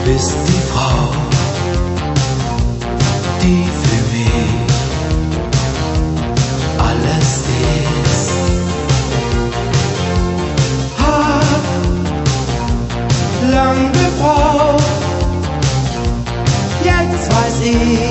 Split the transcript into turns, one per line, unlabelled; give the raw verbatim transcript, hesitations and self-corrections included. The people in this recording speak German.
bist die Frau, die für mich alles ist. Hab lang gebraucht, jetzt weiß ich,